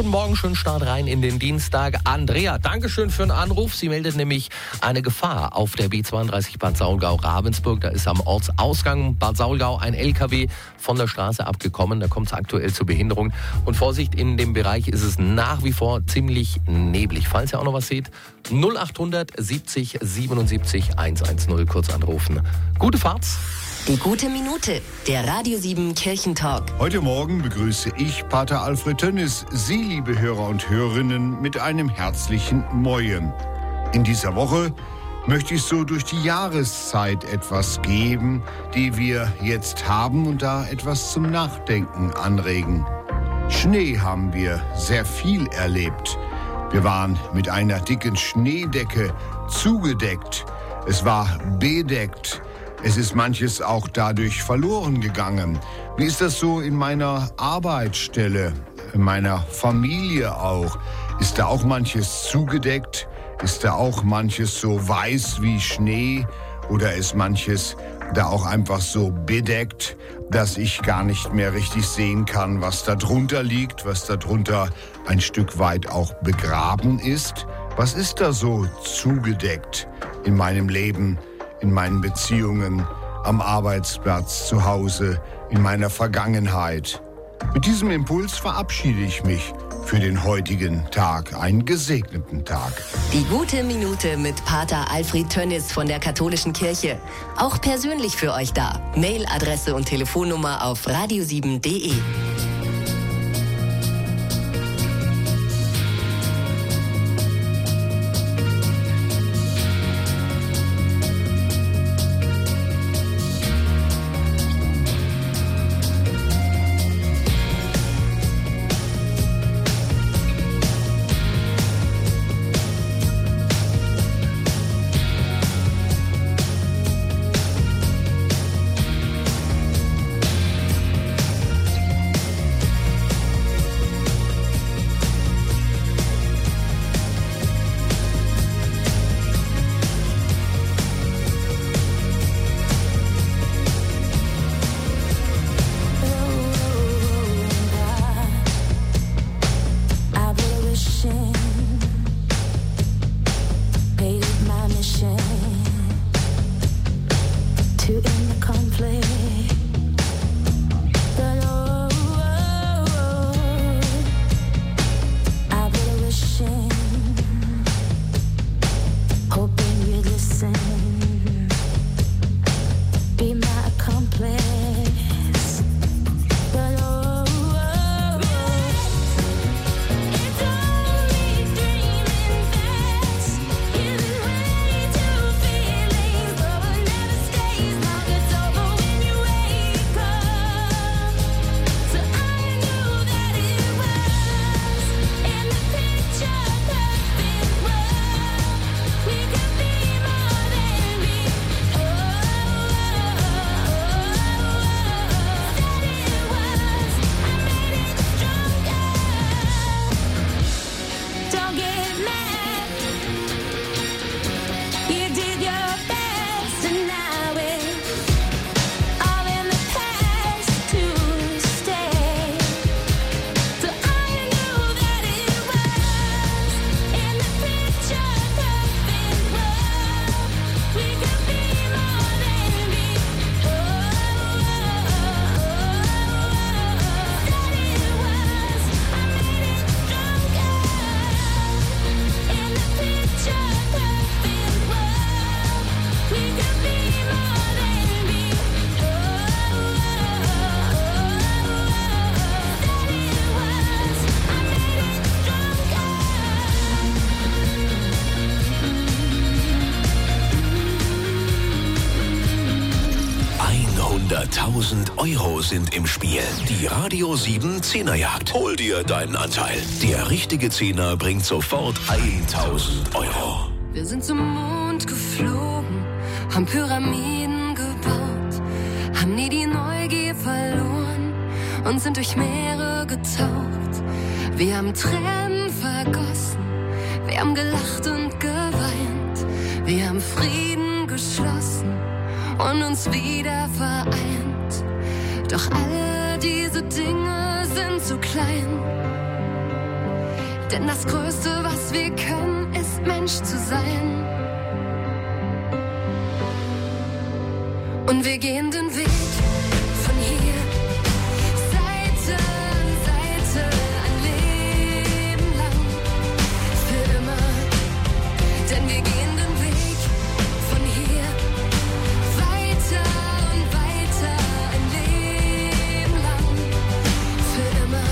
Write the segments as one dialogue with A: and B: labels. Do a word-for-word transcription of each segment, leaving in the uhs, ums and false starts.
A: Guten Morgen, schönen Start rein in den Dienstag. Andrea, Dankeschön für den Anruf. Sie meldet nämlich eine Gefahr auf der B zweiunddreißig Bad Saulgau-Ravensburg. Da ist am Ortsausgang Bad Saulgau ein L K W von der Straße abgekommen. Da kommt es aktuell zur Behinderung. Und Vorsicht, in dem Bereich ist es nach wie vor ziemlich neblig. Falls ihr auch noch was seht, null achthundert siebzig siebenundsiebzig hundertzehn kurz anrufen. Gute Fahrt.
B: Die gute Minute, der Radio sieben Kirchentalk.
C: Heute Morgen begrüße ich Pater Alfred Tönnis, Sie, liebe Hörer und Hörerinnen, mit einem herzlichen Moin. In dieser Woche möchte ich so durch die Jahreszeit etwas geben, die wir jetzt haben und da etwas zum Nachdenken anregen. Schnee haben wir sehr viel erlebt. Wir waren mit einer dicken Schneedecke zugedeckt. Es war bedeckt. Es ist manches auch dadurch verloren gegangen. Wie ist das so in meiner Arbeitsstelle, in meiner Familie auch? Ist da auch manches zugedeckt? Ist da auch manches so weiß wie Schnee? Oder ist manches da auch einfach so bedeckt, dass ich gar nicht mehr richtig sehen kann, was da drunter liegt, was da drunter ein Stück weit auch begraben ist? Was ist da so zugedeckt in meinem Leben? In meinen Beziehungen, am Arbeitsplatz, zu Hause, in meiner Vergangenheit. Mit diesem Impuls verabschiede ich mich für den heutigen Tag, einen gesegneten Tag.
B: Die gute Minute mit Pater Alfred Tönnis von der Katholischen Kirche. Auch persönlich für euch da. Mailadresse und Telefonnummer auf radio sieben punkt de.
D: hunderttausend Euro sind im Spiel. Die Radio sieben Zehnerjagd. Hol dir deinen Anteil. Der richtige Zehner bringt sofort tausend Euro.
E: Wir sind zum Mond geflogen, haben Pyramiden gebaut, haben nie die Neugier verloren und sind durch Meere getaucht. Wir haben Tränen vergossen, wir haben gelacht und geweint, wir haben Frieden geschlossen und uns wieder vereint. Doch alle diese Dinge sind zu klein. Denn das Größte, was wir können, ist Mensch zu sein. Und wir gehen den Weg von hier, Seite an Seite, ein Leben lang, für immer. Denn wir gehen den Weg von hier, weiter und weiter, ein Leben lang, für immer.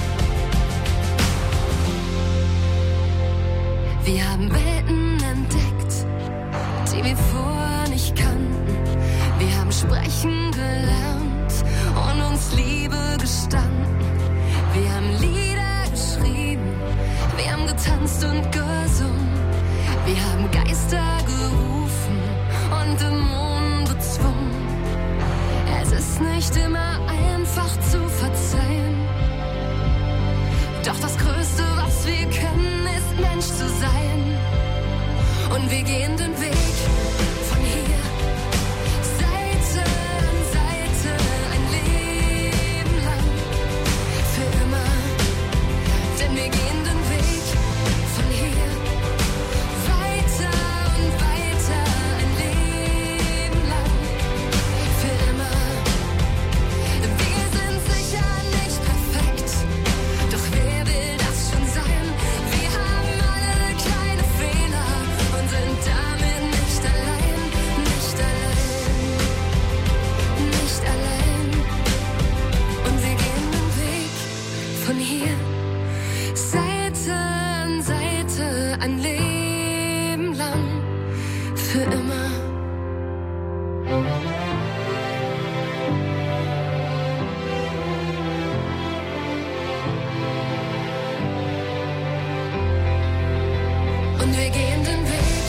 E: Wir haben Welten entdeckt, die wir vorher nicht kannten. Wir haben sprechen gelernt und uns Liebe gestanden. Wir haben Lieder geschrieben, wir haben getanzt und gesungen. Wir haben Geister gerufen und Dämonen bezwungen. Es ist nicht immer einfach zu verzeihen. Doch das Größte, was wir können, ist Mensch zu sein. Und wir gehen den Weg von hier, Seite an Seite, ein Leben lang, für immer. Denn wir gehen den Weg von hier, weiter und weiter, ein Leben lang, für immer. Wir sind sicher nicht perfekt, doch wer will das schon sein? Wir haben alle kleine Fehler und sind damit nicht allein, nicht allein, nicht allein. Und wir gehen den Weg von hier, Seite an Seite, ein Leben lang, für immer. Und wir gehen den Weg